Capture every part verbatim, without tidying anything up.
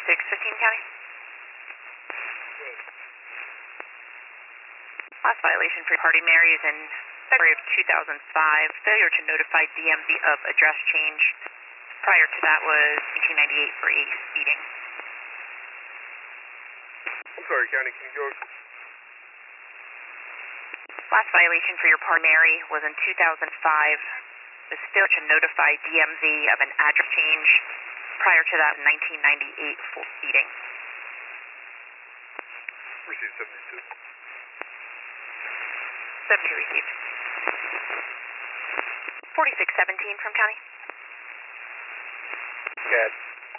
forty-six fifteen County. Last violation for Party Mary is in February of two thousand five. Failure to notify D M V of address change. Prior to that was nineteen ninety-eight for a speeding. I'm sorry, County, can you go? Last violation for your Party Mary was in two thousand five. Was failure to notify D M V of an address change. Prior to that, nineteen ninety-eight for speeding. Received seventy-two. seventy received. forty-six seventeen from County. Cat.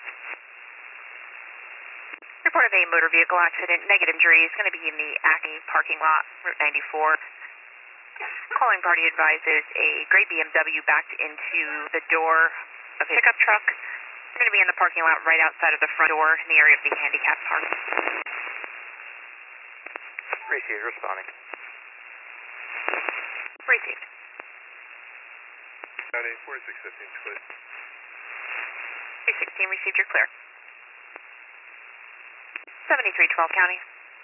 Report of a motor vehicle accident, negative injury is going to be in the Acme parking lot, Route ninety-four. Calling party advises a gray B M W backed into the door of a pickup truck. They're going to be in the parking lot right outside of the front door in the area of the handicap parking. Received, responding. Received. County, forty-six fifteen, clear. three sixteen received, you're clear. seventy-three twelve County.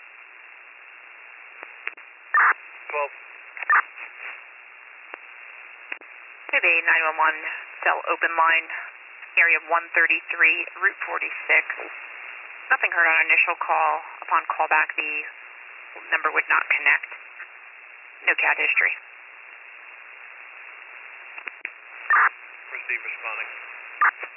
twelve. We have a nine one one cell open line, area one thirty-three, Route forty-six. Nothing heard on initial call. Upon callback, the number would not connect. No cat history. Receive, responding.